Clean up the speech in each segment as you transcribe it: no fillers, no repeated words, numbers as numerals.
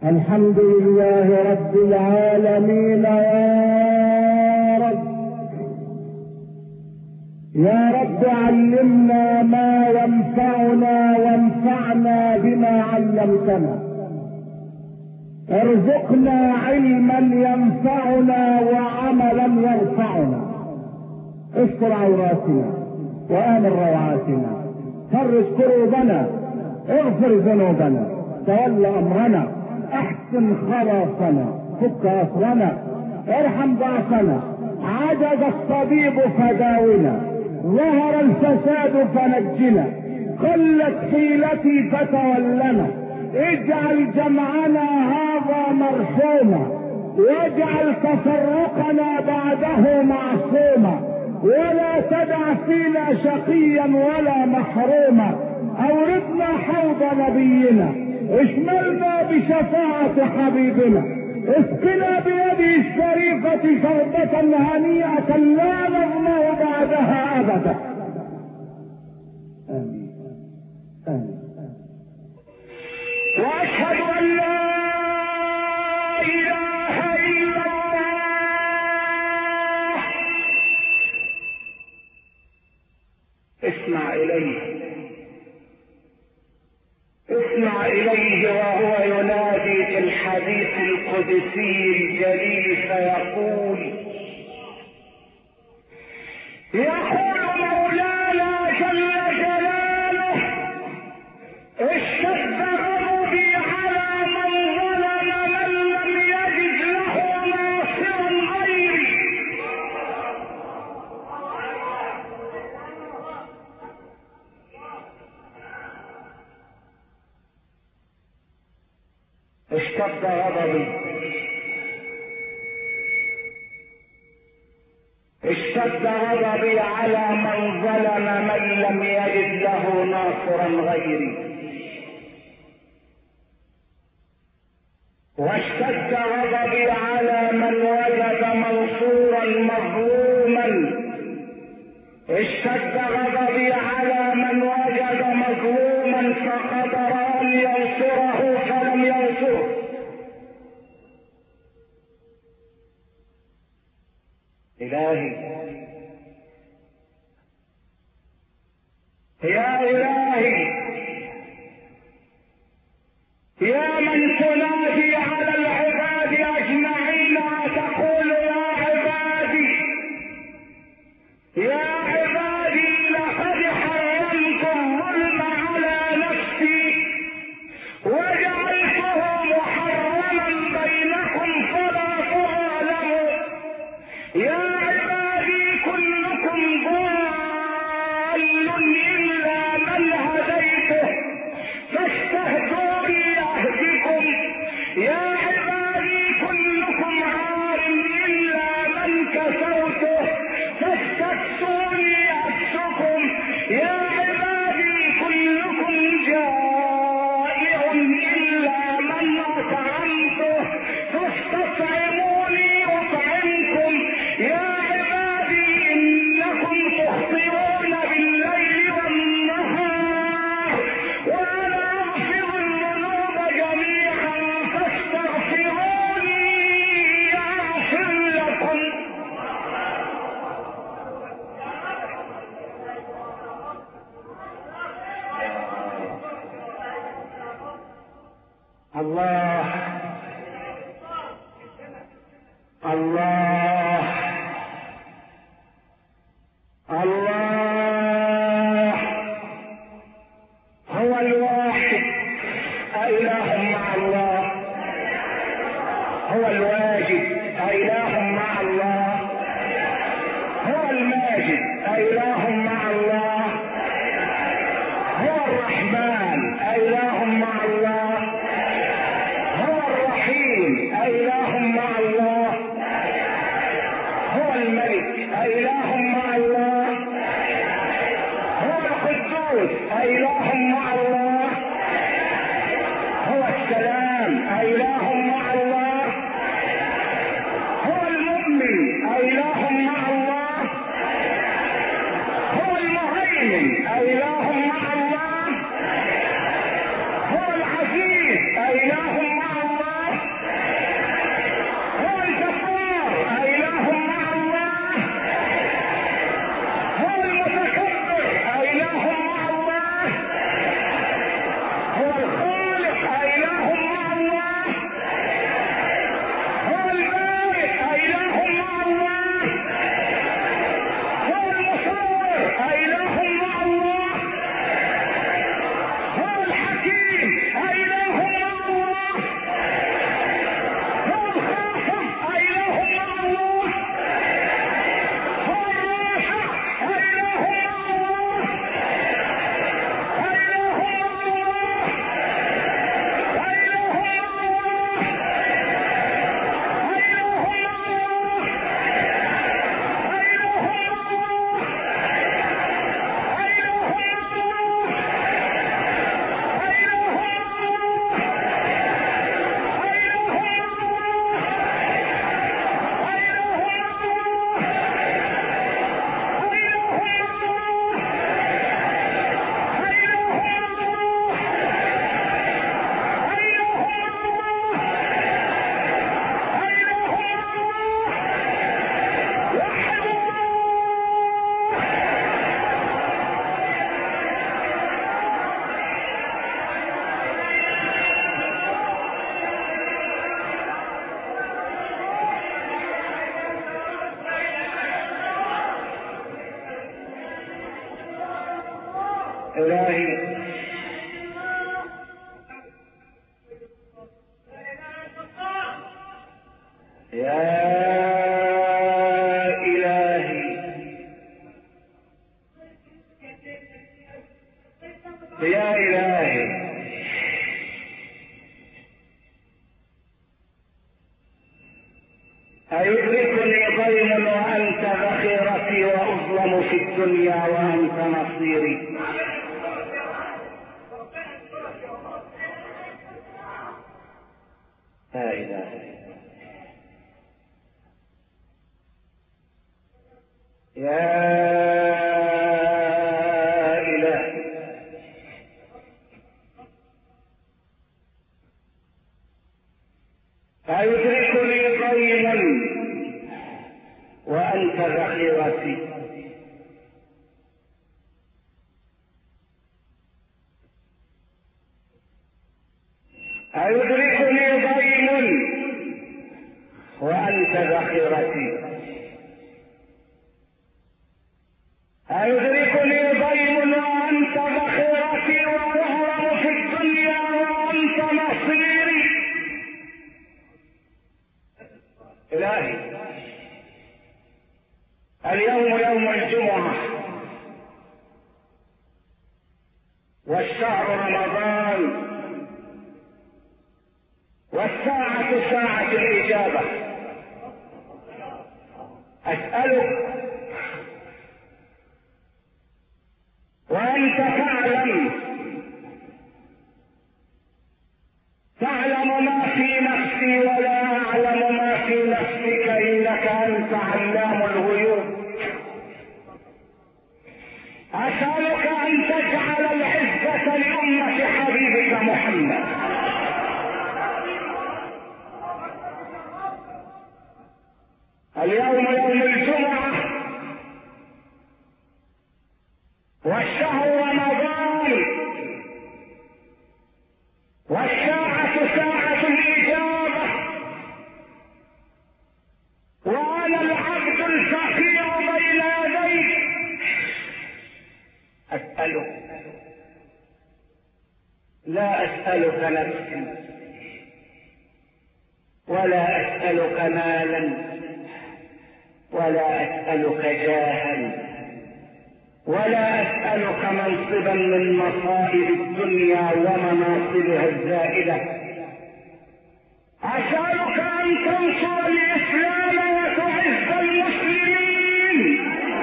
الحمد لله رب العالمين. يا رب علمنا ما ينفعنا وانفعنا بما علمتنا. ارزقنا علما ينفعنا وعملا يرفعنا. استر عوراتنا وآمن روعاتنا، فرج كروبنا، اغفر ذنوبنا، تول امرنا، احسن خلاصنا، فك اسرنا، ارحم ضعفنا. عجز الطبيب فداونا، ظهر الفساد فنجنا، قلت حيلتي فتولنا. اجعل جمعنا هذا مرحوما، واجعل تفرقنا بعده معصوما، ولا تدع فينا شقيا ولا محروما. اوردنا حوض نبينا، اشملنا بشفاعة حبيبنا، اسقنا بيده الشريفة شربة هنيئة لا نظمأ بعدها ابدا. امين امين. واشهد ان لا اله الا الله. اسمع اليه، اسمع اليه وهو ينادي في الحديث القدسي الجليل فيقول: يقول مولانا جل جلاله: اشتد غضبي على من ظلم من لم يجد له ناصرا غيري. اشتد غضبي، اشتد غضبي على من ظلم من لم يجد له ناصرا غيري، واشتد غضبي على من وجد منصورا مظلوما، اشتد غضبي على من وجد مظلوما فقدر ان ينصره فلم ينصره. الهي يا الهي يا من تنادي على العباد اجمعين وتقول: يا عبادي يا عبادي لقد حرمت الظلم على نفسي وجعلته محرما بينكم فلا تظالموا. يا عبادي كلكم ضال الا من هديته فاستهدوني اهدكم. يا عبادي كلكم عار الا من كسوته فاستكسوني اكسكم. يا عبادي كلكم جائع الا من اطعمته فاستطعموني اطعمكم. يا عبادي انكم تخطئون بالليل والنهار وانا اغفر الذنوب جميعا فاستغفروني اغفر لكم. الله الله الله هو الواحد اله مع الله، هو الواجد اله مع الله، هو الماجد اله مع الله، هو الرحمن اله مع الله، هو الرحيم اله مع الله، هو الملك اله مع الله، هو القدوس اله مع الله، هو السلام اله مع الله، هو المؤمن اله مع الله، هو المهيمن اله مع الله، هو العزيز اله مع الله، إلهي يا إلهي يا إلهي أيدركني ضيم وأنت ذخيرتي وأظلم في الدنيا وأنت نصيري. لا إله يا إله أيدركني ضيم وأنت ذخيرتي أيدركني ضيم وأنت ذخيرتي أيدركني ضيم وأنت ذخيرتي وأظلم في الدنيا وأنت نصيري. إلهي اليوم يوم الجمعة والشهر رمضان والساعة ساعة الإجابة. أسألك وأنت تعلم ما في نفسي ولا أعلم ما في نفسك إنك أنت علام الغيوب. أسألك أن تجعل العزة لأمة حبيبك محمد. اليوم يوم الجمعة والشهر رمضان والساعة ساعة الإجابة وأنا العبد الفقير بين يديك. أسألك لا أسألك نفسي ولا أسألك مالا ولا أسألك جاها ولا أسألك منصبا من مصائب الدنيا ومناصبها الزائلة. أسألك أن تنصر الإسلام وتعز المسلمين.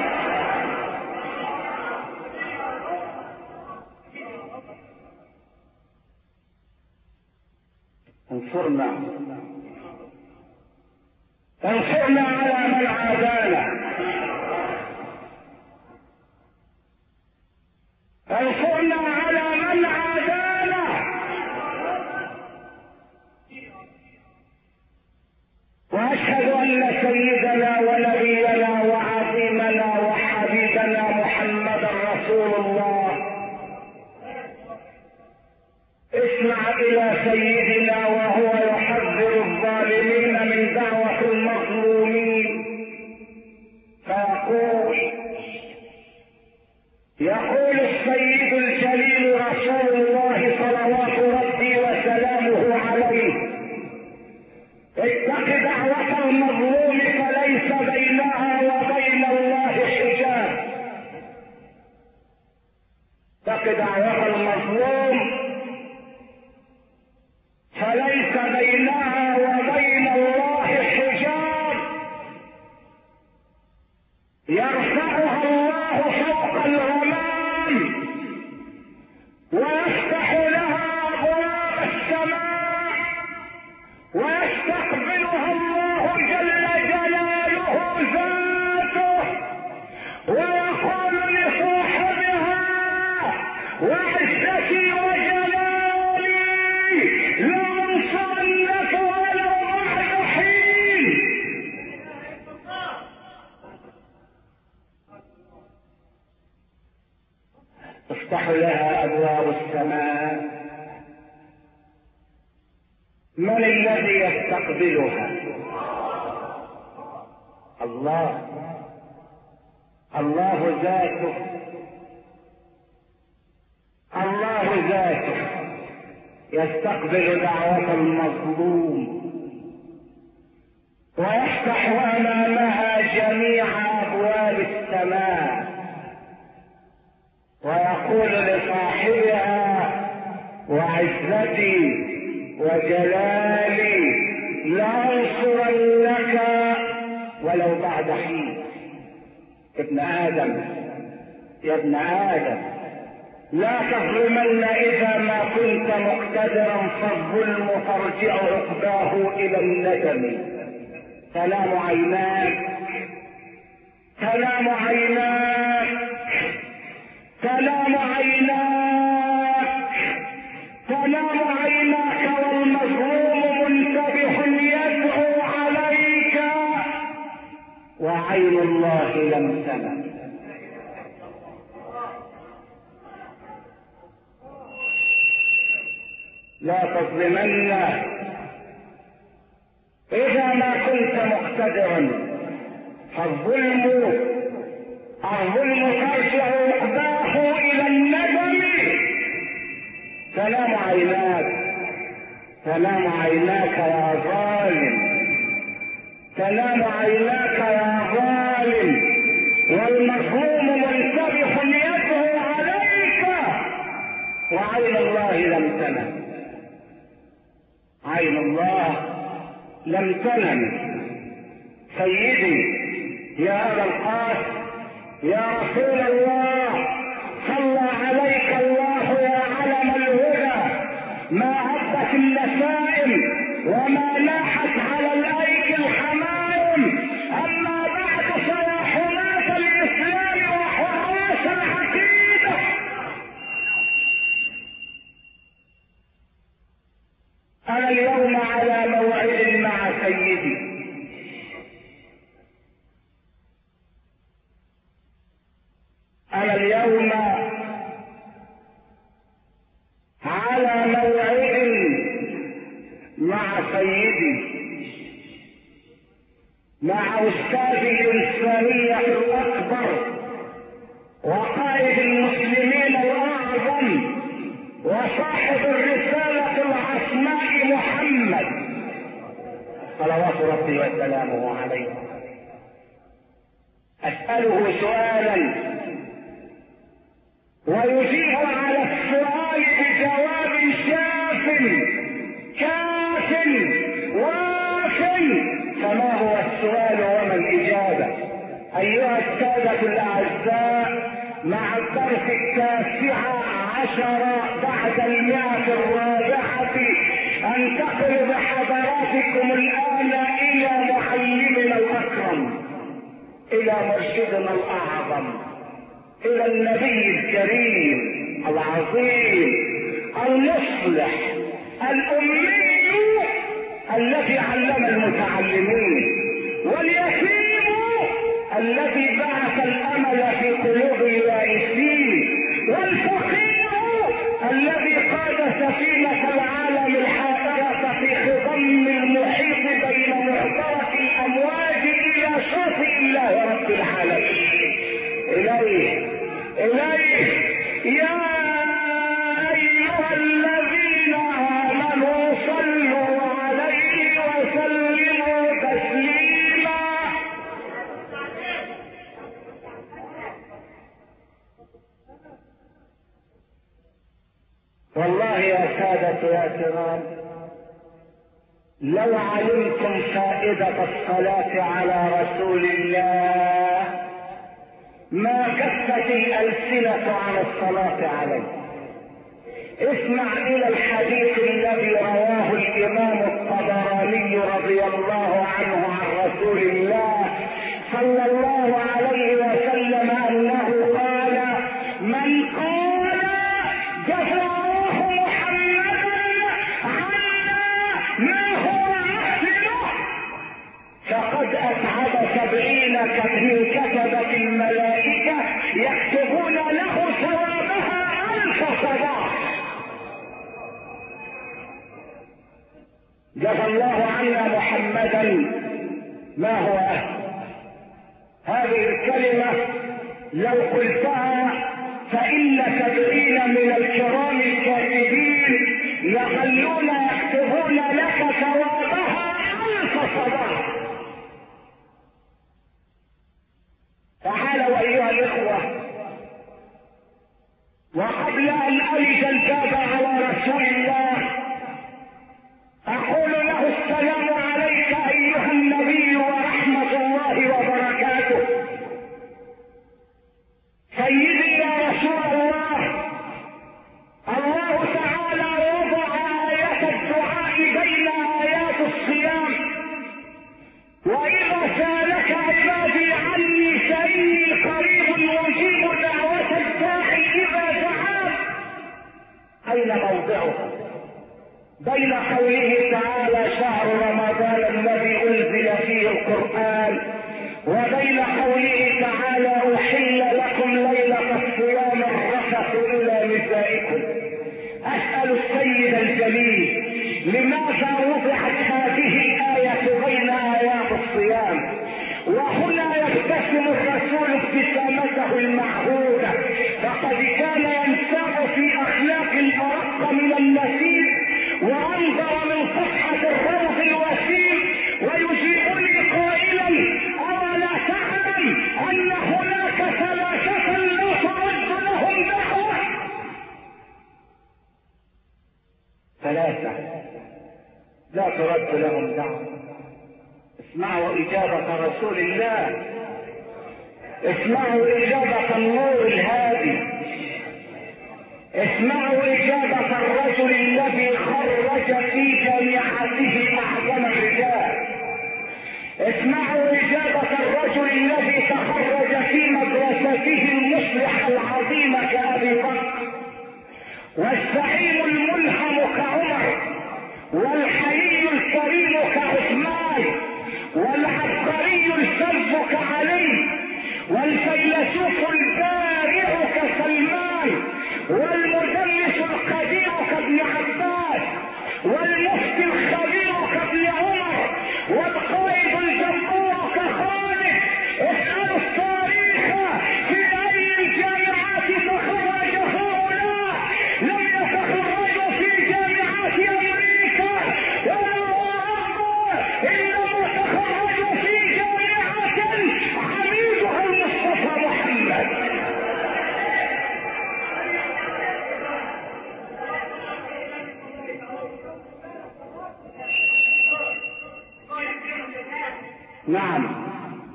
انصرنا على من عادانا. انصرنا على من عادانا. واشهد ان سيدنا ونبينا وعظيمنا وحبيبنا محمدا رسول الله. اسمع الى سيدنا وهو يحذر الظالمين من دعوة المظلومين يقول السيد الجليل رسول الله صلوات ربي وسلامه عليه: اتق دعوة المظلوم فليس بينها وبين الله حجاب. اتق دعوة المظلوم فليس بينها وبين الله حجاب، يرفعها الله فوق الغمام ويفتح لها ابواب السماء ويستقبلها الله جل جلاله ذاته ويقول لصاحبها: وعزتي وجلالي لأنصرنك ولو بعد حين. تفتح لها ابواب السماء. من الذي يستقبلها؟ الله ذاته الله ذاته يستقبل دعوة المظلوم ويفتح امامها جميع ابواب السماء ويقول لصاحبها وعزتي وجلالي لأنصرنك ولو بعد حين. ابن آدم يا ابن آدم لا تظلمن إذا ما كنت مقتدرا، فالظلم ترجع عقباه إلى الندم. تنام عيناك تنام عيناك تنام عيناك تنام عيناك والمظلوم منتبه يدعو عليك وعين الله لم تنم. لا تظلمن إذا ما كنت مقتدرا، فالظلم ترجع عقباه إلى الندم. تنام عيناك تنام عيناك يا ظالم، تنام عيناك يا ظالم، والمظلوم منتبه يدعو عليك وعين الله لم تنم. عين الله لم تنم. سيدي يا أبا القاسم يا رسول الله صلى عليك الله يا علم الهدى، ما هبت النسائم وما لاحت على الأيك الحمائم، أما بعد فيا حماة الإسلام وحراس العقيدة، أنا اليوم على موعد مع سيدي. أنا اليوم على موعد مع سيدي، مع أستاذ الإنسانية الأكبر وقائد المسلمين الأعظم وصاحب الرسالة العصماء محمد صلوات ربي وسلامه عليه. أسأله سؤالا ويجيب على السؤال بجواب شاف كاف واف. فما هو السؤال وما الإجابة؟ أيها السادة الأعزاء، مع الدرس 19 بعد 100 أنتقل بحضراتكم الآن إلى معلمنا الأكرم، إلى مرشدنا الأعظم، إلى النبي الكريم العظيم المصلح الأمي الذي علم المتعلمين، واليتيم الذي بعث الأمل في قلوب اليائسين، والفقير الذي قاد سفينة العالم الحائرة في خضم المحيط بين معبرة الأمواج إلى شاطئ الله رب العالمين. إليه يا أيها الذين آمنوا صلوا عليه وسلموا تسليما. والله يا سادة يا كرام، لو علمتم فائدة الصلاة على رسول الله ما كفت الألسنة عن الصلاة عليه. اسمع إلى الحديث الذي رواه الإمام الطبراني رضي الله عنه عن رسول الله صلى الله عليه وسلم أنه قال: من قال جزاه محمدا عنا ما هو أحسنه فقد أتعب 70 من كتبت الملائكة يكتبون له ثوابها 1000 صباح. جزى الله عنا محمدا ما هو أهل. هذه الكلمة لو قلتها فإن 70 من الكرام الكاتبين يظلون يكتبون لك ثوابها 1000 صباح. تعالوا أيها الإخوة، وقبل أن ألج الباب على رسول الله أقول له السلام عليك أيها النبي ورحمة الله وبركاته. سيدي يا رسول الله، الله تعالى وضع آية الدعاء بين آيات الصيام، وإذا سألك عبادي عني فإني قريب أجيب دعوة الداعي إذا دعان. أين موضعها؟ بين قوله تعالى شهر رمضان الذي أنزل فيه القرآن، وبين قوله تعالى أحل لكم ليلة الصيام الرفث إلى نسائكم. أسأل السيد الجليل لماذا وضعت هذه الآية بين آيات الصيام؟ وهنا يبتسم الرسول ابتسامته المعهودة، فقد كان ينساق في أخلاق الأرق من النسيم وأنظر من صفحة الروض الوسيم ويجيبني قائلا أولا تعلم أن هناك 3 لا ترد لهم دعوة؟ 3 لا ترد لهم دعوة. اسمعوا إجابة رسول الله، اسمعوا إجابة النور الهادي، اسمعوا إجابة الرجل الذي خرج في جامعته أعظم الرجال، اسمعوا إجابة الرجل الذي تخرج في مدرسته المصلح العظيم كأبي بكر، والزعيم الملهم كعمر، والحيي الكريم كعثمان، والعبقري الفذ كعلي، والفيلسوف البارع كسلمان، والمدرس القدير كابن عباس، والمفتي الخبير كابن عمر، والقائد الجبار كخالد. اسألوا التاريخ في أي الجامعات تخرج هؤلاء. لم يتخرجوا في جامعات أمريكا ولا أوروبا، إنما تخرجوا في جامعات عميدها المصطفى محمد. نعم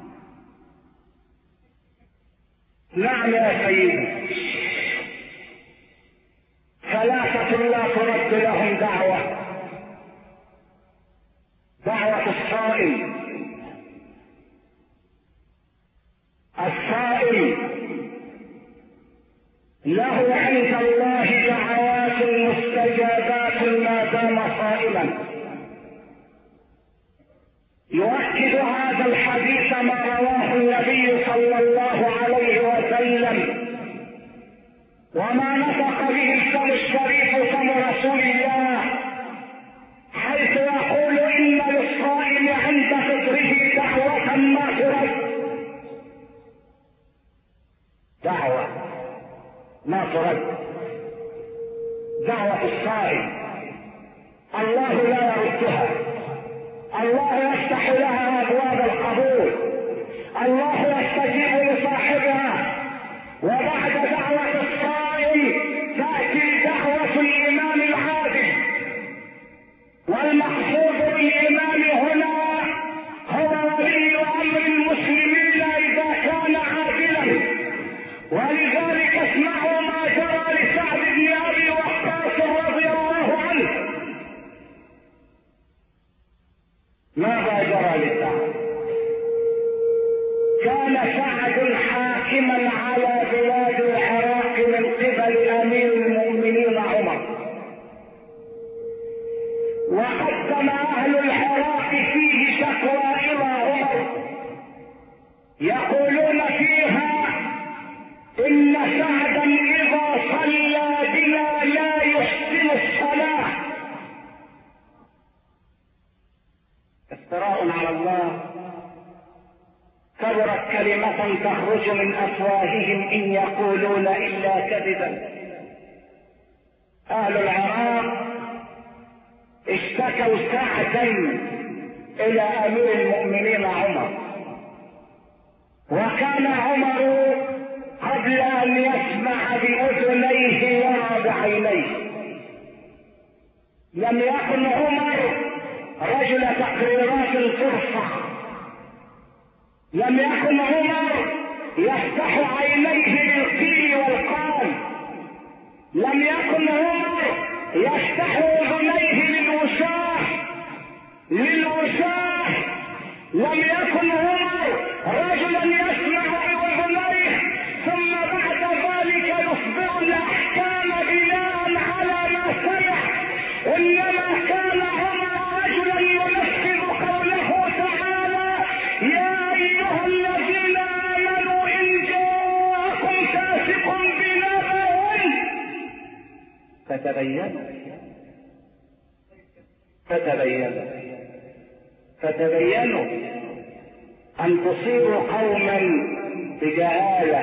نعم يا سيدي، 3 لا ترد لهم دعوة. دعوة الصائم. الصائم له عند الله دعوات مستجابات ما دام صائما. يؤكد هذا الحديث ما رواه النبي صلى الله عليه وسلم وما نطق به الفم الشريف فم رسول الله، حيث يقول إن للصائم عند فطره دعوة ما ترد. دعوة ما ترد، دعوة الصائم الله لا يردها، الله يفتح لها أبواب القبول، الله يستجيب لصاحبها. وبعد دعوة الصائم تأتي دعوة الإمام العادل، والمقصود بالإمام هنا هو ولي أمر المسلمين إذا كان عادلا. ولذلك اسمعوا ما جرى لسعد بن أبي وقاص رضي الله عنه. ماذا جرى لسعد؟ كان سعد حاكما على بلاد العراق من قبل امير المؤمنين عمر، وقدم اهل العراق فيه شكوى الى عمر يقولون فيها ان سعدا اذا صلى بنا لا يحسن الصلاه. افتراء على الله. كبرت كلمة تخرج من أفواههم إن يقولون إلا كذبا. أهل العراق اشتكوا ساعتين إلى أمير المؤمنين عمر، وكان عمر قبل أن يسمع بأذنيه يرى بعينيه. لم يكن عمر رجل تقريرات ترفع، لم يكن عمر يفتح عينيه للقيل والقال، لم يكن عمر يفتح اذنيه للوشاح، لم يكن عمر رجلا يسمع باذنيه ثم بعد ذلك يصدر الاحكام بناء على ما سمع، انما كان عمر رجلا ينفذ قوله تعالى: يا ايها الذين امنوا ان جاءكم فاسق بنبأ فتبينوا ان تصيبوا قوما بجهالة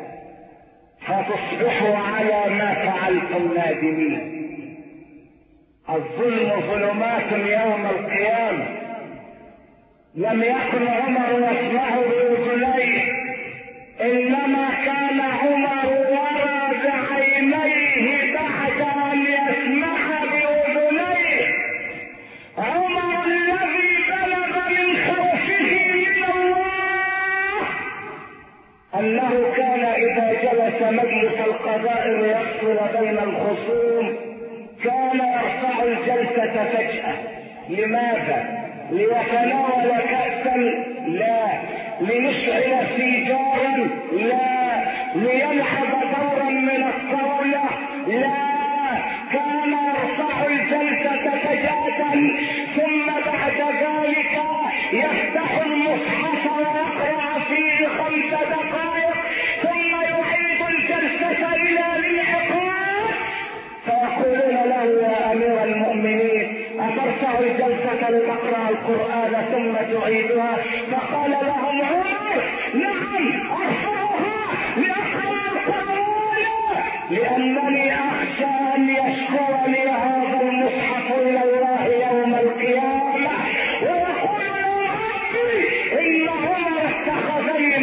فتصبحوا على ما فعلتم نادمين. الظلم ظلمات يوم القيامة. لم يكن عمر يسمع بأذنيه، انما كان عمر ورى بعينيه بعد ان يسمع بأذنيه. عمر الذي بلغ من خوفه من الله انه كان اذا جلس مجلس القضاء ليفصل بين الخصوم كان يرفع الجلسة فجأة. لماذا؟ ليتناول كأسا؟ لا. ليشعل سيجارا؟ لا. ليلعب دورا من الطاولة؟ لا. كان يرفع الجلسة فجأة ثم بعد ذلك يفتح المصحف ويقرأ فيه 5 دقائق ثم يعيد الجلسة الى الانعقاد، فيقولون له: يا امير المؤمنين اترفع الجلسة لتقرأ القرآن ثم تعيدها؟ فقال لهم عمر: نعم ارفعها لأقرأ القرآن، لانني اخشى ان يشكرني هذا المصحف الى الله يوم القيامة ويقول له: ربي ان عمر اتخذني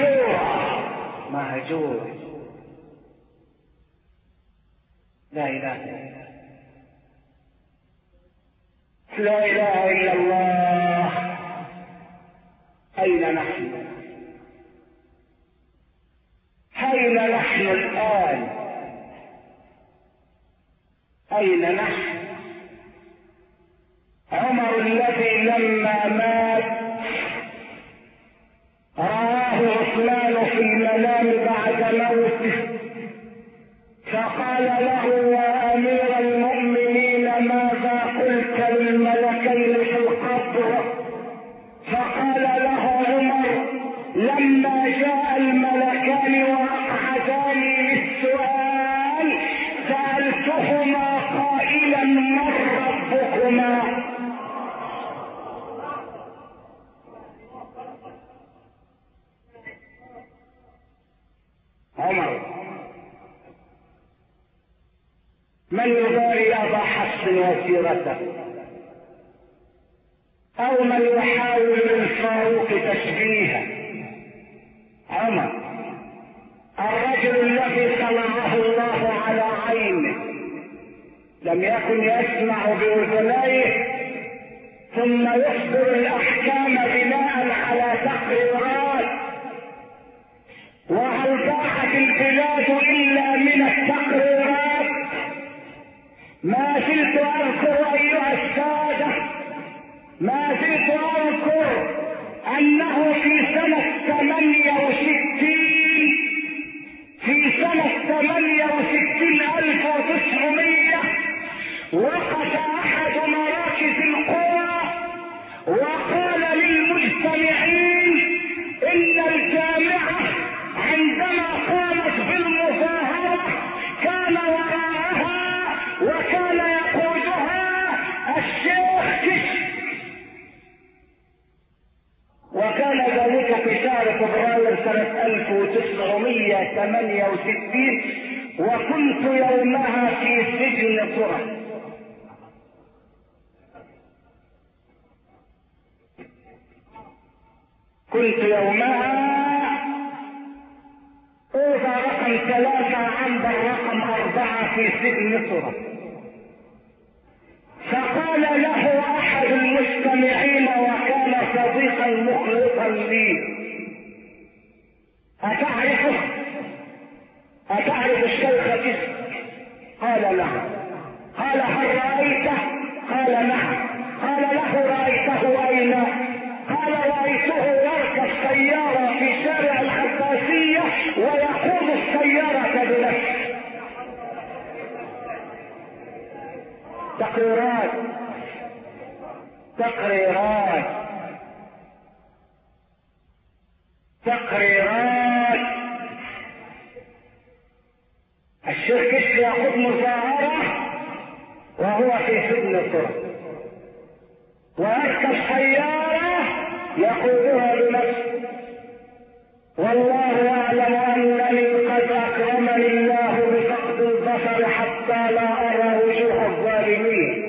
مهجورا. لا اله الا الله. اين نحن؟ الان؟ اين نحن؟ عمر الذي لما مات رآه عثمان في المنام بعد موته فقال له: يا امير المؤمنين ماذا قلت للملكين في القبر؟ فقال له عمر: لما جاء الملكان واقعداني للسؤال سألتهما قائلا: من ربكما؟ عمر من يباري ابا حفص وسيرته، او من يحاول للفاروق تشبيهه. عمر الرجل الذي صنعه الله على عينه لم يكن يسمع باذنيه ثم يصدر الاحكام بناء على تقريرات. وهل ضاعت البلاد الا من التقريرات؟ ما زلت اذكر ايها الساده، ما زلت اذكر انه في سنة 68 1900 وقف احد مراكز القرى وقال للمجتمعين ان الجامعة عندما قامت بالمظاهرة كان وراءها وكان يقودها الشيخ كشك، وكان ذلك في شهر 1968 وكنت يومها في سجن طرة. كنت يومها اوضى رقم 3 عنبر رقم 4 في سجن طرة. فقال له احد المستمعين وكان صديقا مخلصا لي: أتعرف الشيخ كسر؟ قال نعم. قال هل رأيته؟ قال نعم. قال له رأيته أين؟ قال رأيته يركب سيارة في شارع العباسية ويقود السيارة بنفسه. تقريرات. الشيخ كشك يأخذ مظاهرة وهو في سجن طرة، ويركب سيارة يقودها بنفسه. والله يعلم أنني قد أكرمني الله بفقد البصر حتى لا أرى وجوه الظالمين،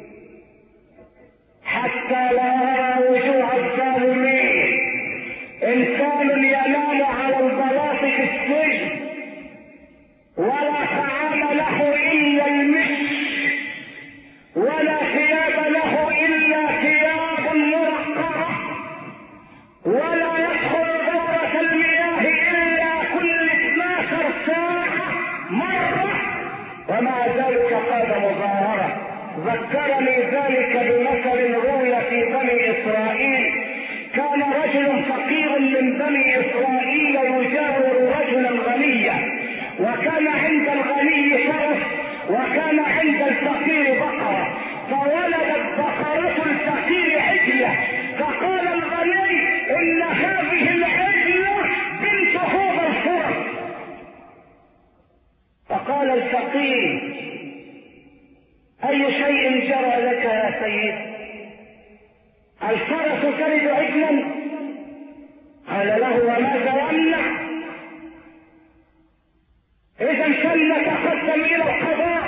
إنسان ينام على البلاط في السجن ولا طعام له إلا المسك، ولا ثياب له إلا ثياب مرقعة، ولا يدخل دورة المياه إلا كل 12 ساعة مرة، ومع ذلك قاد مظاهرة. ذكرني ذلك بمثل روي في بني إسرائيل. كان رجل فقير من بني إسرائيل يجاور رجلا غنيا، وكان عند الغني فرس وكان عند الفقير بقرة، فولدت بقرة الفقير عجلة، فقال الغني إن هذه العجلة بنت هذا الفرس. فقال الفقير أي شيء جرى لك يا سيد؟ الفرس تلد عجلا؟ قال له وماذا يمنع؟ إذا فلنتقدم إلى القضاء.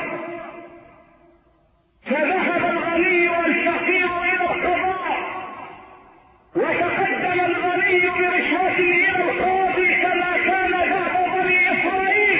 فذهب الغني والفقير إلى القضاء، وتقدم الغني برشوة إلى القاضي كما كان دأب بني إسرائيل.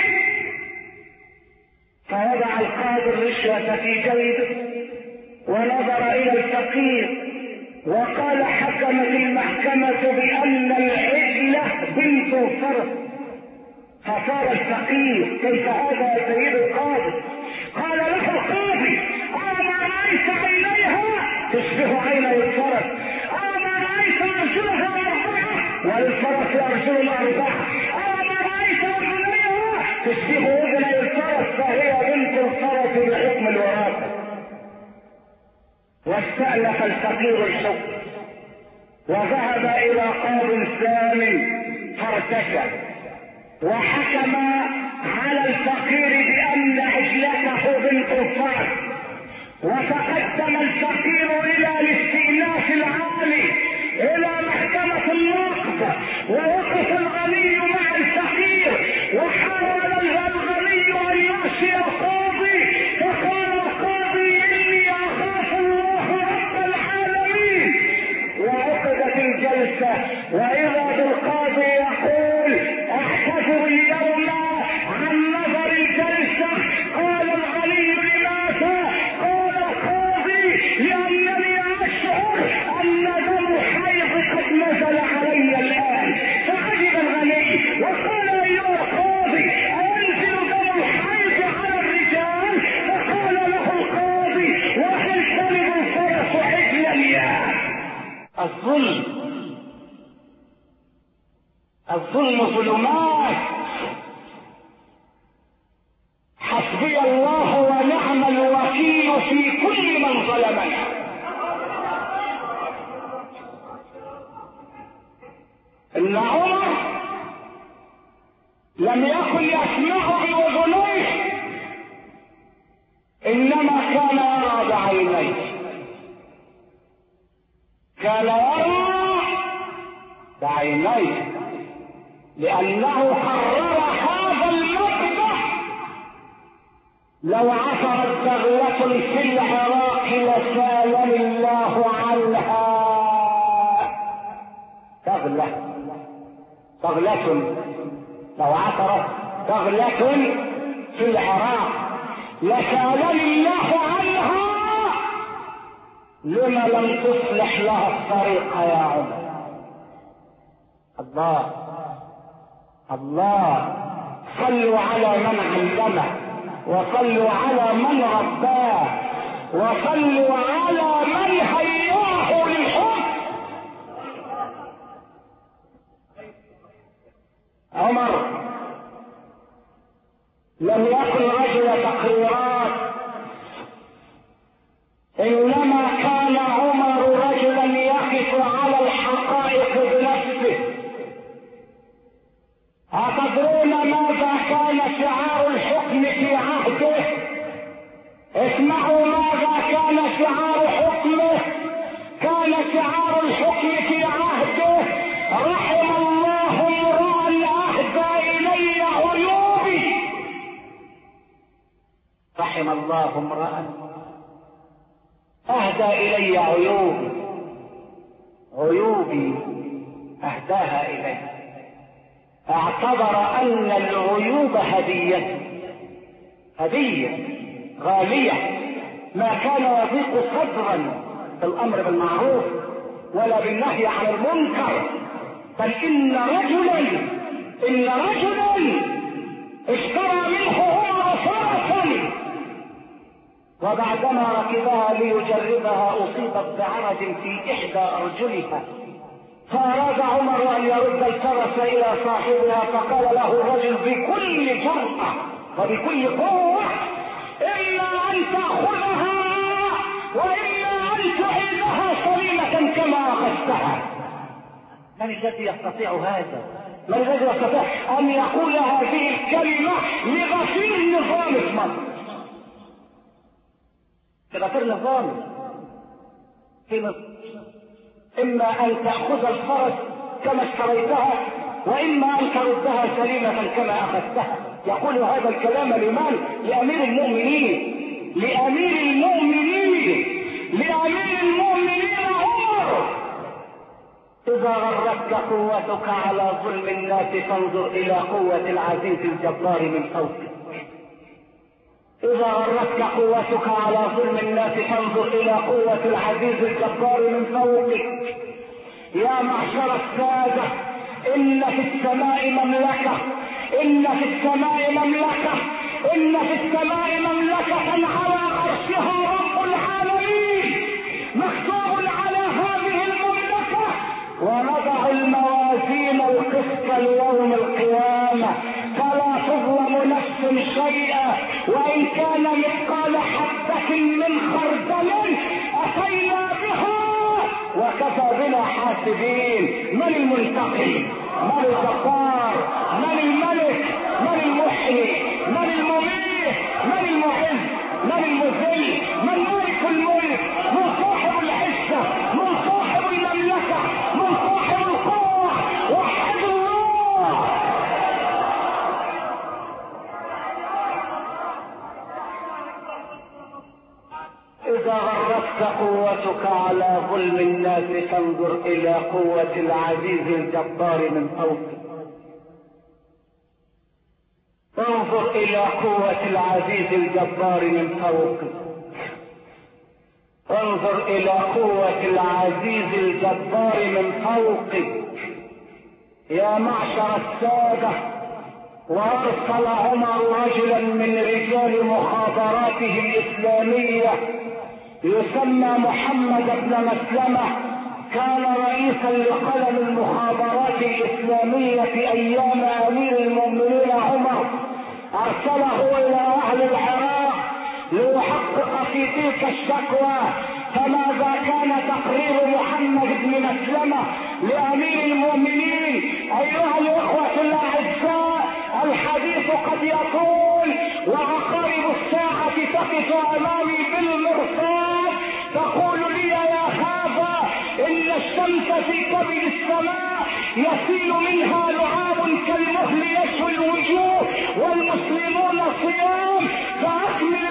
فوضع القاضي الرشوة في جيبه ونظر إلى الفقير وقال حكمت المحكمة بأن العجلة بنت فرس. فصار الفقير كيف هذا يا سيد القاضي؟ قال له القاضي أما رأيت عينيها تشبه عين الفرس؟ أما رأيت أرجلها 4 وللفرس أرجل 4؟ أما رأيت أذنيها تشبه أذني الفرس فهي بنت الفرس بحكم الوراثة. واستأنف الفقير الحكم وذهب إلى قاض ثاني فارتكب وحكم على الفقير بأن عجلته بنت الفرس. وتقدم الفقير إلى الاستئناف العالي إلى محكمة النقض، ووقف الغني مع الفقير وحاول الغني أن يعصي القاضي، فقال القاضي إني أخاف الله رب العالمين. وعقدت الجلسة وإذا بالقاضي يقول اعتذر اليوم عن نظر الجلسة. قال الغني لماذا؟ قال القاضي لأنني أشعر أن دم الحيض قد نزل علي الآن. فعجب الغني وقال أيها القاضي أينزل دم الحيض على الرجال؟ فقال له القاضي وهل تلد الفرس عجلا يا الظلم ظلمات. حسبي الله ونعم الوكيل في كل من ظلمنا. إن عمر لم يكن يسمع بأذنيه إنما كان يرى بعينيه، كان يرى بعينيه لأنه قرر لو عثرت بغلة في العراق لسالني الله عنها. بغلة لو عثرت بغلة في العراق لسالني الله عنها. لما لم تصلح لها الطريق يا عمر؟ الله صلوا على من علمه، وصلوا على من رباه، وصلوا على من هياه للحب. عمر لم يكن رجل تقريرات، انما كان عمر رجلا يقف على الحقائق بنفسه. أتدرون ماذا كان شعار الحكم في عهده؟ اسمعوا ماذا كان شعار حكمه. كان شعار الحكم في عهده: رحم الله امرأ أهدى إلي عيوبي. رحم الله امرأ أهدى إلي عيوبي أهداها إلي. اعتبر ان العيوب هدية غالية. ما كان يضيق صدرا بالامر بالمعروف ولا بالنهي عن المنكر، بل ان رجلا اشترى منه عمر فرسا، وبعدما ركبها ليجربها اصيبت بعرج في احدى ارجلها، فأراد عمر أن يرد الفرس إلى صاحبها، فقال له الرجل بكل جرأة وبكل قوة: إما أن تأخذها وإما أن تعيدها سليمة كما أخذتها. من الذي يستطيع هذا؟ من الذي يستطيع أن يقول هذه الكلمة لغفير نظام في مصر؟ لغفير نظام في مصر: إما أن تأخذ الفرس كما اشتريتها، وإما أن تردها سليمة كما أخذتها. يقول هذا الكلام لمن؟ لأمير المؤمنين عمر. إذا غرتك قوتك على ظلم الناس فانظر إلى قوة العزيز الجبار من فوقك. إذا غرتك قوتك على ظلم الناس فانظر إلى قوة العزيز الجبار من فوقك. يا معشر السادة، إن في السماء مملكة على عرشها رب العالمين، مكتوب على هذه المملكة: ونضع الموازين القسط ليوم القيامة فلا تظلم نفس شيئا وإن كان مثقال حبة من خردل أتينا بها وكفى بنا حاسبين. من المنتقم؟ من الجبار؟ من الملك؟ من المحيي؟ من المميت؟ من المعز؟ من المذل؟ من مالك الملك؟ من صاحب العزة؟ من صاحب المملكة؟ من صاحب القوة؟ وحد الله. إذا غرتك قوتك على ظلم الناس فانظر إلى قوة العزيز الجبار من فوقك. انظر إلى قوة العزيز الجبار من فوقك. انظر إلى قوة العزيز الجبار من فوقك. يا معشر السادة، وأرسل عمر رجلا من رجال مخابراته الإسلامية يسمى محمد بن مسلمة، كان رئيسا لقلم المخابرات الإسلامية في أيام أمير المؤمنين عمر. أرسله إلى أهل العراق ليحقق في تلك الشكوى. فماذا كان تقرير محمد بن مسلمة لأمير المؤمنين؟ أيها الإخوة الأعزاء، الحديث قد يطول وعقارب الساعة تقف أمامي بالمرصاد تقول لي: يا هذا، إن الشمس في كبد السماء يسيل منها لعاب كالمهل يشوي الوجوه والمسلمون صيام، فأكمل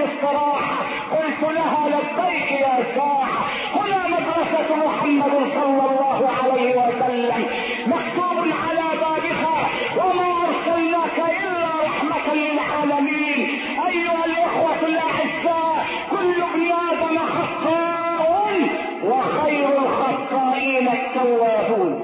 الاستراحة قلت لها لبيك يا ساحة، هنا مدرسة محمد صلى الله عليه وسلم مكتوب على بابها وما أرسلناك إلا رحمة للعالمين. أيها الإخوة الأعزاء، كل ابن آدم خطاء وخير الخطائين التوابون.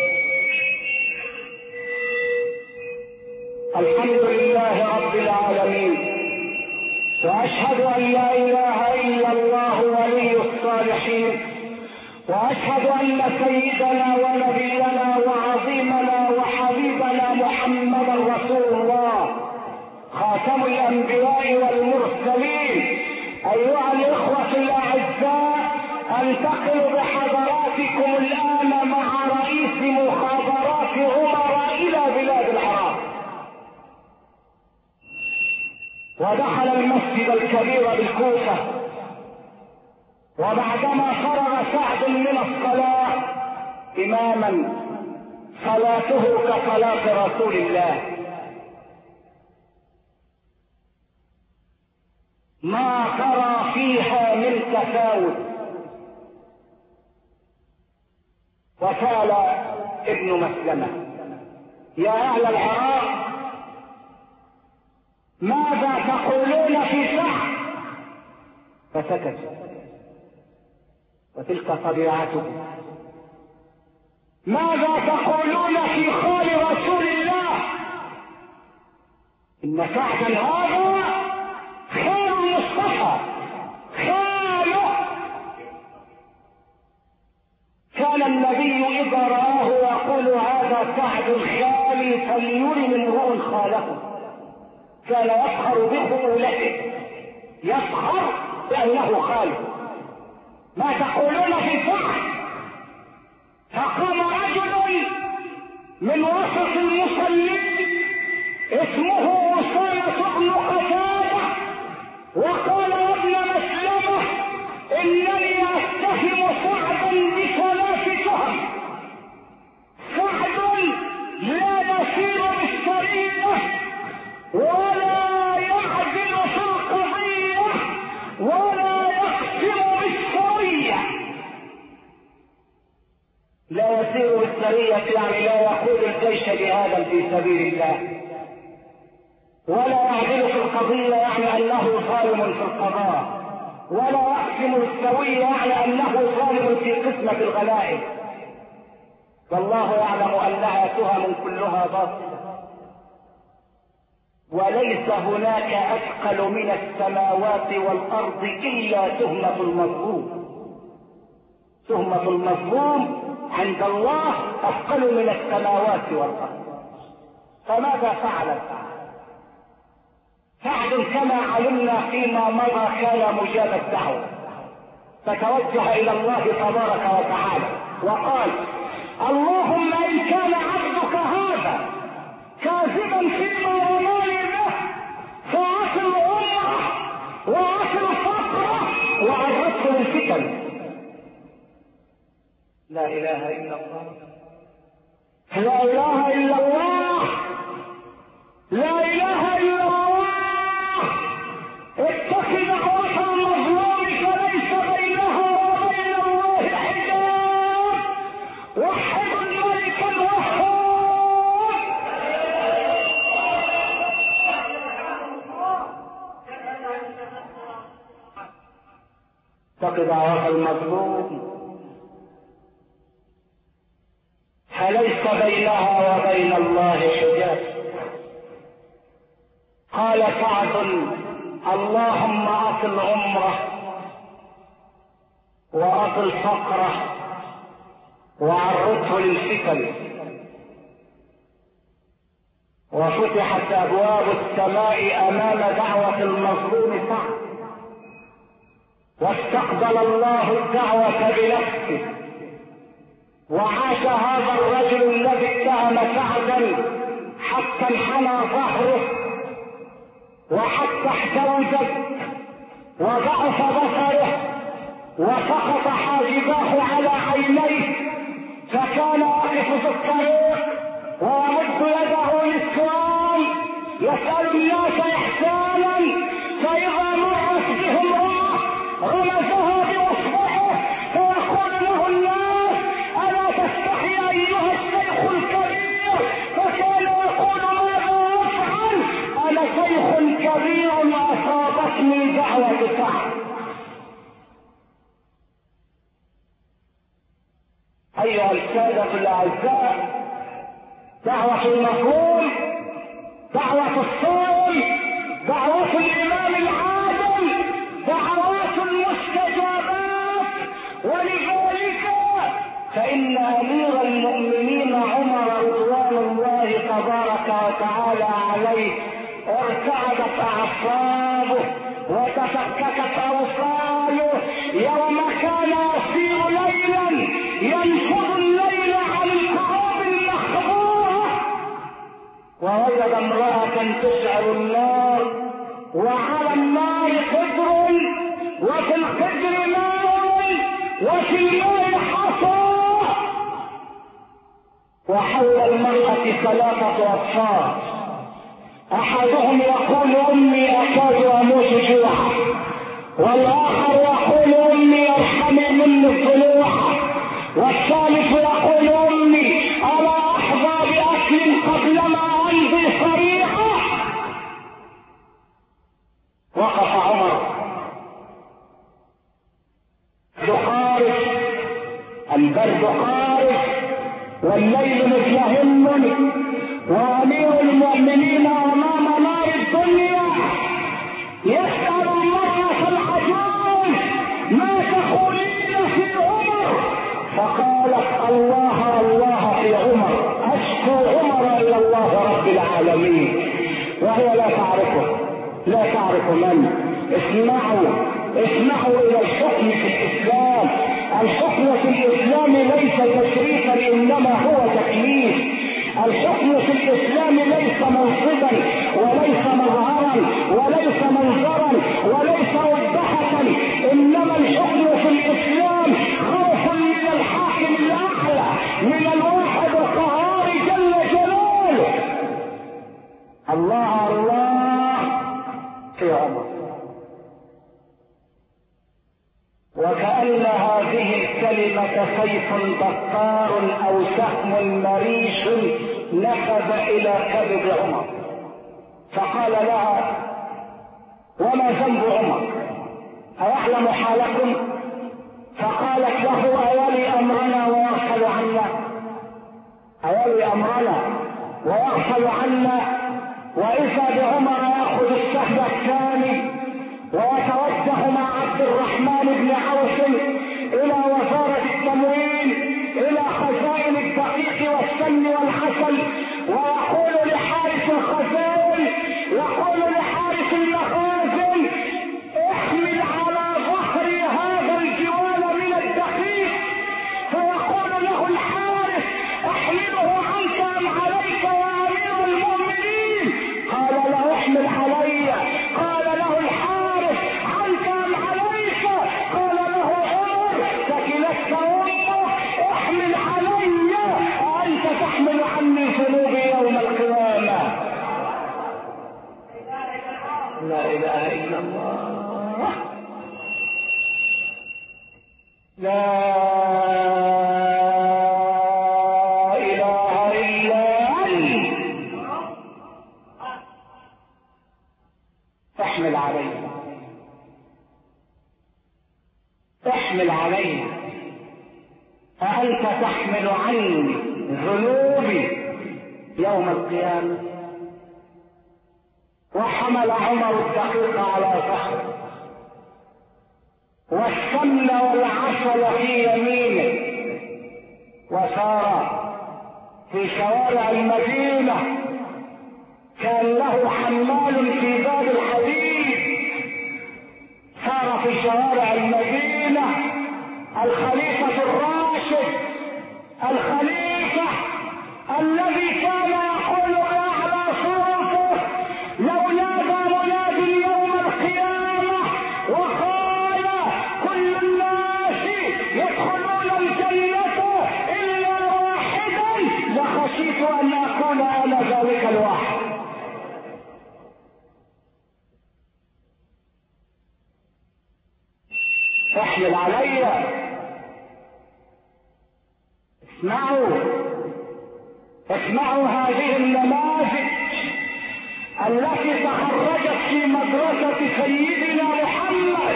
الحمد لله رب العالمين، وأشهد أن لا إله إلا الله ولي الصالحين، وأشهد أن سيدنا ونبينا وعظيمنا وحبيبنا محمدا رسول الله خاتم الأنبياء والمرسلين. أيها الإخوة الأعزاء، أنتقل بحضراتكم الآن مع رئيس مخابرات عمر إلى بلاد العراق. ودخل المسجد الكبير بالكوفة، وبعدما فرغ سعد من الصلاة إماما صلاته كصلاة رسول الله، ما ترى فيها من تفاوت. وسأل ابن مسلمة: يا أهل العراق، ماذا تقولون في سعد؟ فسكتوا، وتلك طبيعته. ماذا تقولون في خال رسول الله؟ إن سعدا هذا خال المصطفى، خاله. كان النبي إذا رآه يقول: هذا سعد خالي فليرن امرؤ خاله. كان يفخر بخولته، يفخر بأنه خاله. ما تقولون في سعد؟ فقام رجل من وسط المصلين اسمه أسامة بن قتادة وقال: يا ابن مسلمة، إنني أتهم سعدا بثلاث تهم. سعد لا يسير بالسرية ولا يعدل في القضية ولا يقسم بالسرية. لا يسير بالسرية يعني لا يقود الجيش جهادا في سبيل الله، ولا يعدل في القضية يعني أنه ظالم في القضاء، ولا يقسم بالسوية يعني أنه ظالم في قسمة الغنائم. والله يعلم أنها تهم كلها باطلة، وليس هناك أثقل من السماوات والأرض إلا تهمة المظلوم. تهمة المظلوم عند الله أثقل من السماوات والأرض. فماذا فعل سعد؟ كما علمنا فيما مضى كان مجاب الدعوة، فتوجه إلى الله تبارك وتعالى وقال: اللهم إن كان عبدك هذا كاذبا فيما رماني به فأصل عمره وأصل فقره وعرضته للفتن. لا إله إلا الله، لا إله إلا الله، لا إله إلا الله. اتق دعوة المظلوم فليس بينها وبين الله حجاب. وحد الملك الوهاب. اتق دعوة المظلوم فليس بينها وبين الله حجاب. قال سعد: اللهم أطل عمره وأطل فقره وعرضه للفتن. وفتحت أبواب السماء أمام دعوة المظلوم سعد، واستقبل الله الدعوة بنفسه، وعاش هذا الرجل الذي اتهم سعدا حتى انحنى ظهره وحتى احتوجت وضعف بصره وسقط حاجباه على عينيه، فكان يقف في الطريق ويمد يده للسؤال: يسأل الناس إحسانا فإذا مرت بهم غمزها بإصبعه فيقول له الناس ألا تستحي أيها الشيخ الكبير؟ فكان يقول ماذا أفعل؟ أنا شيخ كبير أصابتني دعوة سعد. أيها السادة الأعزاء، دعوة المظلوم، دعوة الصائم، دعوة الإمام العادل، دعوات المستجابات. ولذلك فإن أمير المؤمنين عمر رضوان الله تبارك وتعالى عليه ارتعدت أعصابه وتفككت أوصاله يوم كان يسير ليلا ينفض الليل عن الكعوب المخبوءة ووجد امرأة تشعل النار وعلى النار قدر وفي القدر ماء وفي الماء حصى وحول المرأة 3 أطفال، أحدهم يقول أمي أكاد أموت جوعا، والآخر يقول أمي ارحمي مني الضلوع، والثالث يقول أمي ألا أحظى بأكل قبلما أمضي صريحة. وقف عمر يقارب، البرد قارب والليل مزدهم، وأمير المؤمنين أمام نار الدنيا يسأل المرأة العجوز ما تقولين في عمر؟ فقالت الله الله في عمر، أشكو عمر إلى الله رب العالمين. وهي لا تعرفه، لا تعرف من. اسمعوا إلى الحكم في الإسلام. الحكم في الإسلام ليس تشريفا إنما هو تكليف. الحكم في الإسلام ليس منصبا وليس مظهرا وليس منظرا وليس وضحة، إنما الحكم في الإسلام خوف من الحاكم الأعلى، من الواحد القهار جل جلاله. الله الله في عمر. وكأن هذه الكلمة سيف بطار أو سهم مريش نفذ إلى كبد عمر. فقال لها وما ذنب عمر؟ أيعلم حالكم؟ فقالت له أيلي أمرنا ويغفل عنا، أيلي أمرنا ويغفل عنا. وإذا بعمر يأخذ السهم الثاني ويتوجه مع عبد الرحمن بن عوف إلى وزارة التموين إلى خزائن الدقيق والسمن والعسل، ويقول لحارس الخزائن، يقول لحارس المخازن احمل على ظهر هذا الجوال من الدقيق. فيقول له الحارس احمله عنك ام عليك يا امير المؤمنين؟ قال له احمل علي. قال له الحارس عنك ام عليك؟ قال له عمر ثكلتك امك احمل علي، وانت تحمل عني ذنوبي يوم القيامه. لا اله الا الله، لا اله الا انت. احمل علي، احمل علي، فأنت تحمل عني ذنوبي يوم القيامة. وحمل عمر الدقيق على ظهره والسمن والعسل في يمينه، وسار في شوارع المدينة كان له حمال في باب الحديد. سار في شوارع المدينة الخليفة الراشد، الخليفة الذي كان يقول بأعلى صوته لو نادى مناد يوم القيامة وقال كل الناس يدخلون الجنة إلا واحدا لخشيت أن أكون أنا ذلك الواحد. تحمل علي. اسمعوا هذه النماذج التي تخرجت في مدرسة سيدنا محمد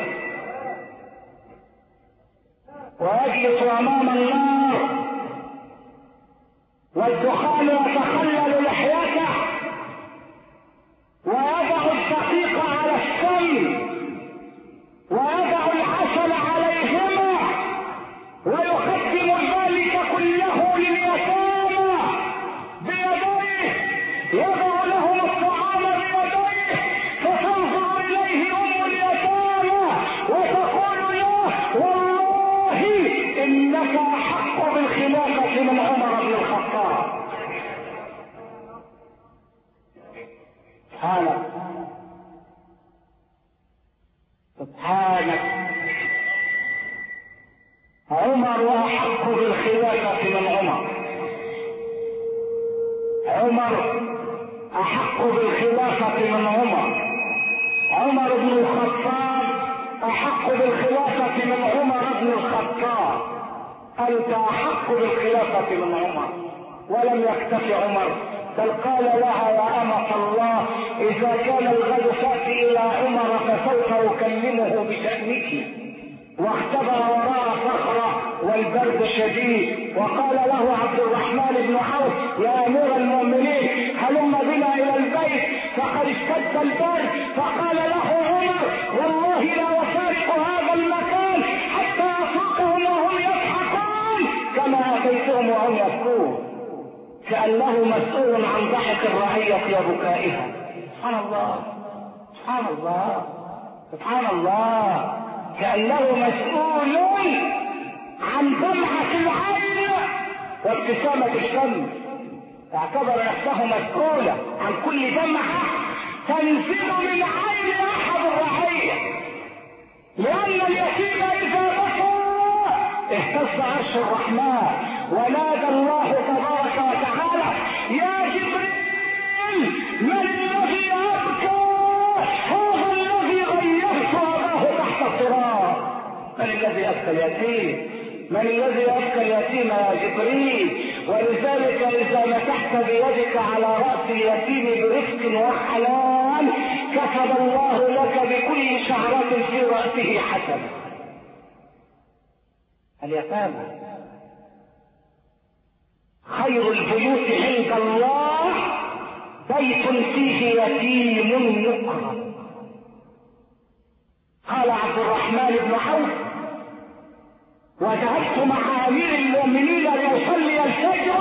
ويجلس امام النار والدخان يتخلل لحيته ويضع الدقيق على السم ويضع العسل عليهما ويقدم ذلك كله لليتامى بيديه، يضع لهم الطعام بيديه فتنظر اليه ام اليتامى وتقول له والله انك احق بالخلافه من عمر بن الخطاب. سبحانك عمر احق بالخلافه من عمر. عمر احق بالخلافه من عمر. عمر بن الخطاب احق بالخلافه من عمر بن الخطاب. انت احق بالخلافه من عمر. ولم يكتف عمر بل قال لها يا أمة الله إذا كان الغد فأتي إلى عمر فسوف أكلمه بشأنك. واختبر وراء صخرة والبرد شديد وقال له عبد الرحمن بن عوف يا أمير المؤمنين هلم بنا إلى البيت فقد اشتد البرد. فقال له عمر والله لا أفارق هذا المكان حتى أفوقهم وهم يضحكون كما أتيتهم وهم يبكون، كأنه مسؤول عن ضحك الرعية وبكائها. سبحان الله سبحان الله سبحان الله، كأنه مسؤول عن دمعة العين وابتسامة الشمس. اعتبر نفسه مسؤولا عن كل دمعة تنزل من عين أحد الرعية، لأن اليتيم إذا بكى اهتز عرش الرحمن ونادى الله تبارك وتعالى يا جبريل من الذي أبكى؟ هذا الذي غيرت أباه تحت التراب. من الذي أبكى اليتيم؟ من الذي أبكى اليتيم يا جبريل؟ ولذلك إذا مسحت بيدك على رأس اليتيم برفق وحنان كتب الله لك بكل شعرة في رأسه حسنة. اليتامى خير البيوت عند الله بيت فيه يتيم مكرم. قال عبد الرحمن بن عوف وذهبت مع امير المؤمنين لاصلي الفجر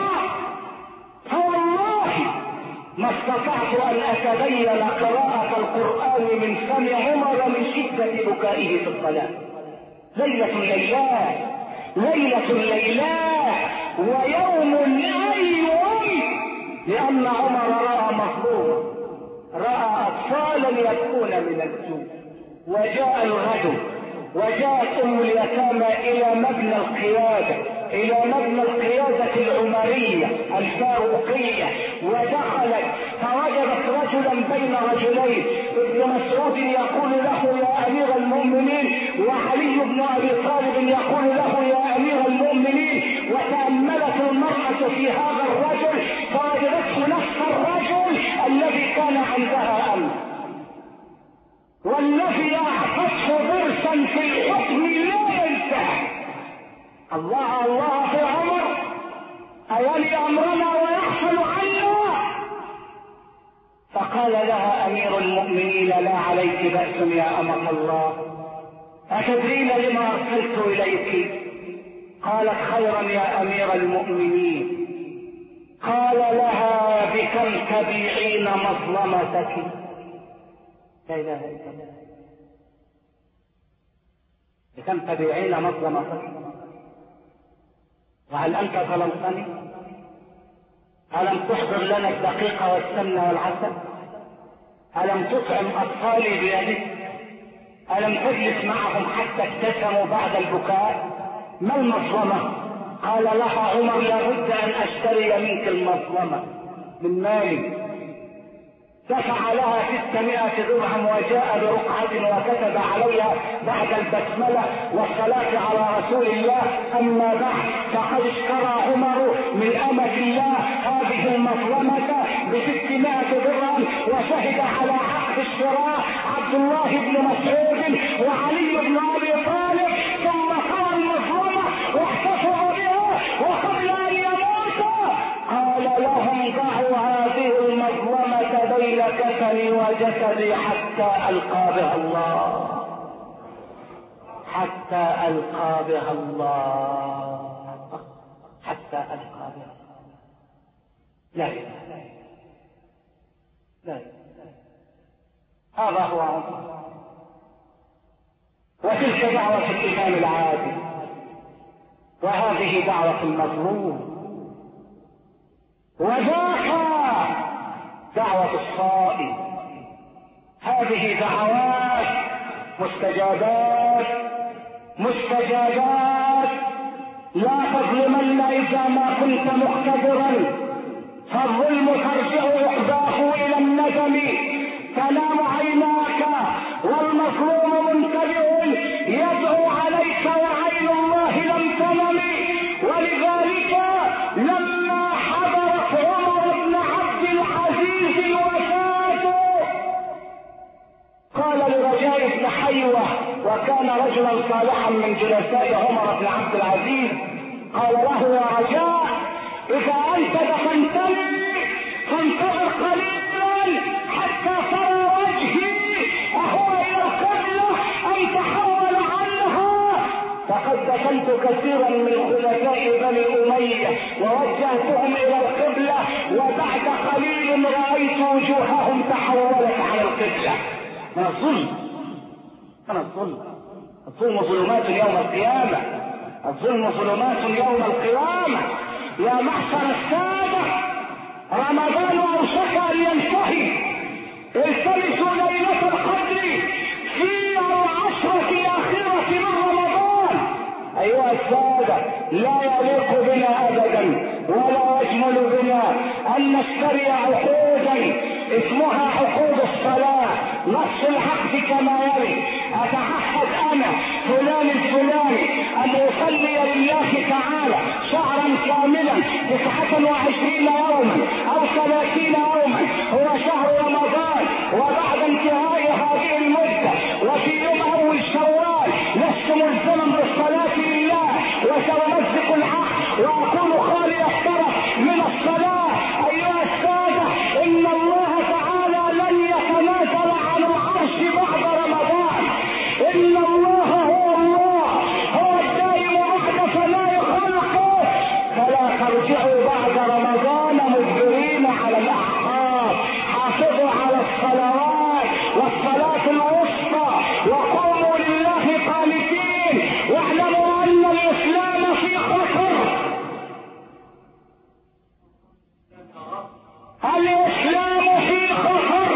فوالله ما استطعت ان اتبين قراءة القرآن من فم عمر من شدة بكائه في الصلاة. ليلة ليلات ويوم أيوم، لأن عمر رأى مظلوما، رأى أطفالا يبكون من الجوع. وجاء الغد وجاءت أم اليتامى إلى مبنى القيادة العمرية الفاروقية ودخلت فوجدت رجلا بين رجلين، ابن مسعود يقول له يا أمير المؤمنين وعلي بن أبي طالب يقول له يا أمير المؤمنين. وتأملت المرأة في هذا الرجل فوجدته نفس الرجل الذي كان عندها أمس والذي أعطته ضرسا في الحكم لا ينتهي. الله في عمر أولي أمرنا ويحصل عنا. فقال لها أمير المؤمنين لا عليك بأس يا أمة الله، أتدرين لما أرسلت إليك؟ قالت خيرا يا أمير المؤمنين. قال لها بكم تبيعين مظلمتك؟ لا إله إلا الله. بكم تبيعين مظلمتك؟ وهل أنت ظلمتني؟ ألم تحضر لنا الدقيق والسمن والعسل؟ ألم تطعم أطفالي بيدك؟ ألم تجلس معهم حتى ابتسموا بعد البكاء؟ ما المظلمة؟ قال لها عمر لابد أن أشتري منك المظلمة من مالي. دفع لها 600 درهم وجاء برقعة وكتب عليها بعد البسملة والصلاة على رسول الله: أما بعد، فقد اشترى عمر من أمة الله هذه المظلمة ب600 درهم، وشهد على عقد الشراء عبد الله بن مسعود وعلي بن أبي طالب، ثم قال المظلمة واحتفظ بها، وقبل أن يموت قال لهم: ضعوا هذه المظلمة بين كفني وجسدي حتى ألقى بها الله، حتى ألقى بها الله، حتى ألقى بها الله. لا إله، لا إله. هذا هو عمر، وتلك دعوة الإمام العادل، وهذه دعوة المظلوم، وذاك دعوة الصائم. هذه دعوات مستجابات مستجابات. لا تظلمن إذا ما كنت مقتدرا، فالظلم ترجع عقباه إلى الندم. تنام عيناك والمظلوم منتبه يدعو عليك وعين الله لم تنم. ولذلك لما حضرت عمر بن عبد العزيز الوفاة قال لرجاء بن حيوة، وكان رجلا صالحا من جلساء عمر بن عبد العزيز، قال له: يا رجاء، إذا أنت دفنتني فانتظر قليلا حتى ترى وجهي أهو إلى القبلة أم تحول عنها، فقد دفنت كثيرا من خلفاء بني أمية ووجهتهم إلى القبلة، وبعد قليل رأيت وجوههم تحولت على القبلة. من الظلم، من الظلم. الظلم ظلمات يوم القيامة، الظلم ظلمات يوم القيامة. يا معشر السادة، رمضان أوشك أن ينتهي، التمسوا ليلة القدر في العشرة الأخيرة من رمضان. أيها السادة، لا يليق بنا أبدا ولا يجمل بنا أن نشتري عقودا اسمها عقود الصلاة. نص العقد كما يلي: أتعهد أنا فلان الفلاني أن أصلي لله تعالى شهرا كاملا 29 يوما أو 30 يوما، هو شهر رمضان، وبعد انتهاء هذه المدة وفي يوم أول شوال لست ملزما بالصلاة لله، وسأمزق العقد وأكون خالي الطرف من الصلاة. أيها السادة، إن الله تعالى لن يتنازل عن العرش بعد رمضان. إن الله هو الله، هو الدائم بعد فناء خلقه، فلا ترجعوا بعد رمضان مجبرين على الأعقاب. حافظوا على الصلوات والصلاة الوسطى، وقوموا لله قانتين، واعلموا أن الإسلام في خطر. الإسلام في خطر.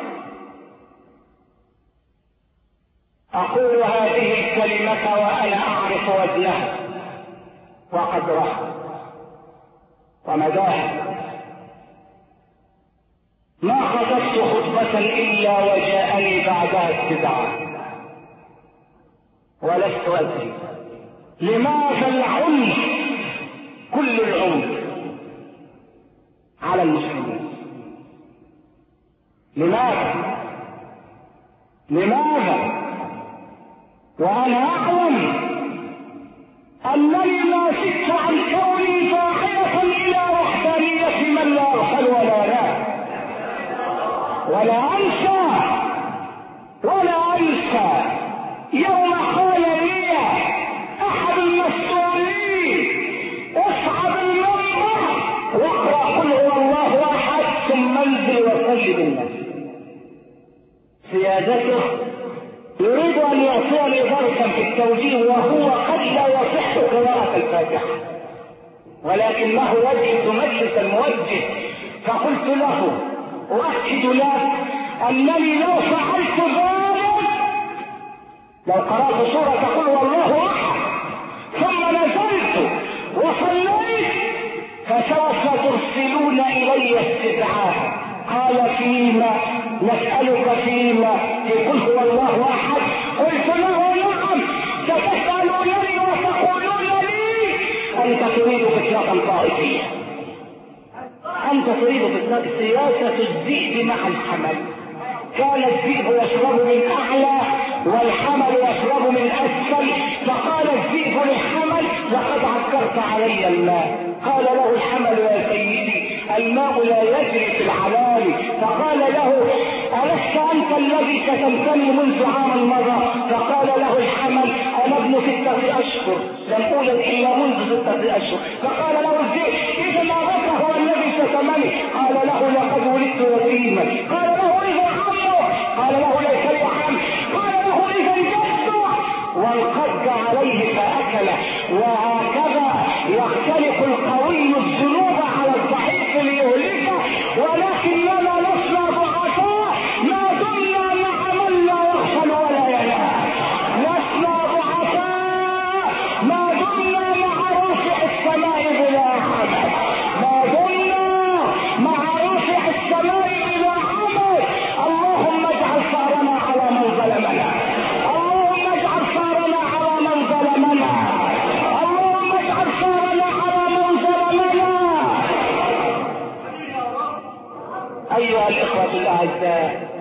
أقول هذه الكلمة وأنا أعرف وزنها وقدرها ومداها. ما خطبت خطبة إلا وجاءني بعدها استدعاء، ولست أدري لماذا العنف، كل العنف على المسلمين. لماذا وأنا أعلم أنني ما زدت عن كوني داعية إلى وحدانية من لا يغفل ولا أنسى يوم قال لي أحد المسؤولين: اصعد المنبر واقرأ قل هو الله أحد ثم انزل وصل بالناس. سيادته يريد أن يعطيني درسا في التوجيه، وهو قد لا يصح قراءة الفاتحة، ولكنه يجلس مجلس الموجه. فقلت له: أؤكد لك أنني لو فعلت ذلك، لو قرأت سورة قل هو الله أحد ثم نزلت وصليت، فسوف ترسلون إلي استدعاء. قال: قال فيما نسألك فيما قل هو الله احد قلت له نعم ستسألونني وتقولون لي انت تريد فتنة طائفية، انت تريد فتنة. سياسة الذئب مع الحمل، كان الذئب يشرب من اعلى والحمل يشرب من اسفل، فقال الذئب للحمل لقد عكرت علي الماء. قال له الحمل يا سيدي الماء لا يجري في العلالي. فقال له ألست أنت الذي شتمتني منذ عام مضى؟ فقال له الحمل أنا ابن 6 أشهر لم أولد إلا منذ 6 أشهر. فقال له الذئب إذا أبوك هو الذي شتمني. قال له لقد ولدت يتيما. قال له إذا عمه. قال له ليس لي عم. قال له إذا جده. وانقض عليه فأكله. وهكذا يختلف القوي الذنوب على الضعيف ليهلكه، ولكننا لسنا ضعفاء ما دمنا مع من لا يغفل ولا ينام. لسنا ضعفاء ما دمنا مع رافع السماء بلا عمل، ما دمنا مع رافع السماء بلا عمل. اللهم اجعل ثارنا على من ظلمنا، اللهم اجعل ثارنا على من ظلمنا، اللهم اجعل ثارنا على من ظلمنا. ايها الاخوة الاعزاء،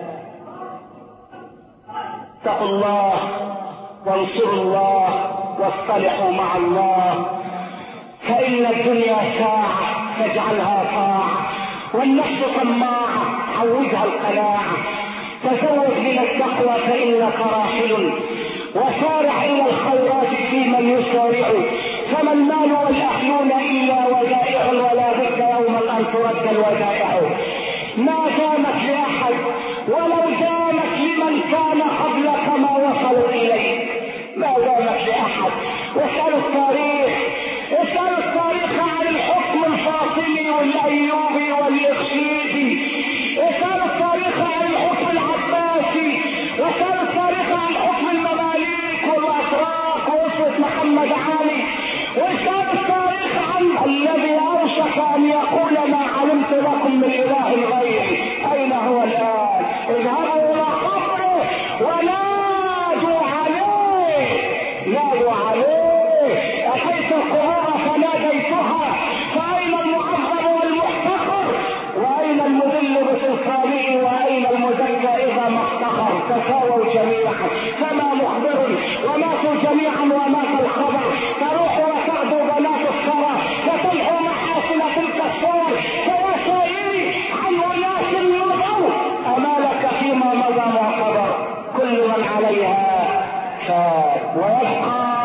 اتقوا الله وانصروا الله واصطلحوا مع الله، فان الدنيا ساعة فاجعلها طاعة، والنفس طماعة عودها القناعة. تزود من التقوى فانك راحل، وسارع الى الخيرات في من يسارع، فما المال والاهلون الا ودائع، ولا بد يوما ان ترد الودائع. ما دامت لاحد ولو دامت لمن كان قبلك ما وصلوا اليه، ما دامت لاحد. واسالوا التاريخ، اسالوا التاريخ عن الحكم الفاطمي والايوبي والاخشيدي، اسالوا التاريخ عن الحكم العباسي، واسالوا التاريخ عن حكم المماليك والاتراك واسره محمد علي، واسالوا التاريخ عن الذي اوشك ان يقول ما علمت لكم من اله غيري. اين هو الان؟ اذهبوا الى قبره ونادوا عليه، نادوا عليه. اتيت القبور فناديتها، فاين المعظم والمحتقر؟ واين المذل بسلطانه؟ واين المزكى اذا ما افتخر؟ تساووا جميعا، فما مخبر وماتوا جميعا ومات الخبر. تروح وتغدو بنات الثرى وتمحو محاسن تلك الصور. فيا سائلي عن اناس مضوا امالك فيما مضى معتبر. كل من عليها فات ويبقى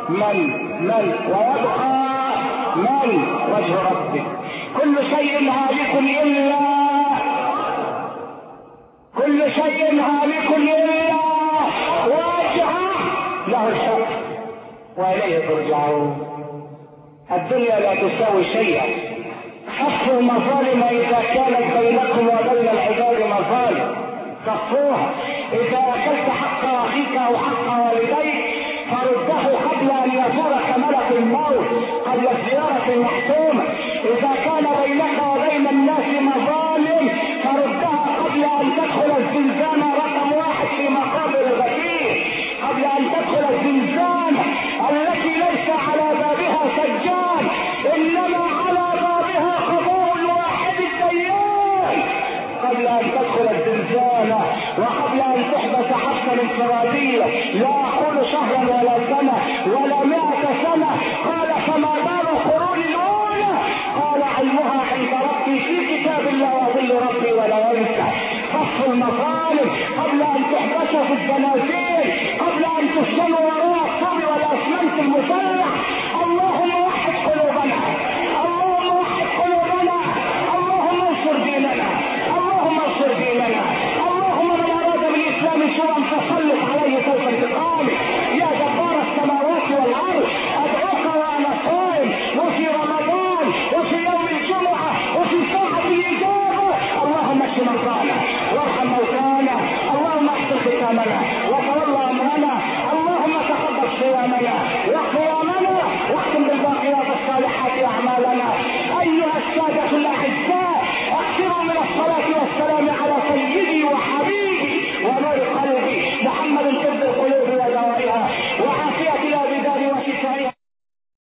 ويبقى وجه ربك. كل شيء هالك الا وجهه له الحق واليه ترجعون. الدنيا لا تساوي شيئا. صفوا المظالم اذا كانت بينكم وبين العباد مظالم، صفوها. اذا اكلت حق اخيك او حق والديك فرده قبل ان يزورك ملك الموت، قبل الزيارة المحتومة. اذا كان بينك وبين الناس مظالم فردها قبل ان تدخل الزنزانة رقم 1 في مقابر الغفير، قبل ان تدخل الزنزانة التي ليس على بابها سجان انما على بابها قبول واحد الديان. قبل ان تدخل الزنزانة وقبل ان تحدث حبسا انفرادية، لا اقول شهرا ولا سنة ولا 100 سنة. قال فما بال القرون الاولى؟ قال علمها عند ربي في كتاب لا يضل ربي ولا ينسى. صف المظالم قبل ان تحبسوا في الزنازين، قبل ان تسكنوا وراء الصبي والاسمنت المسلم.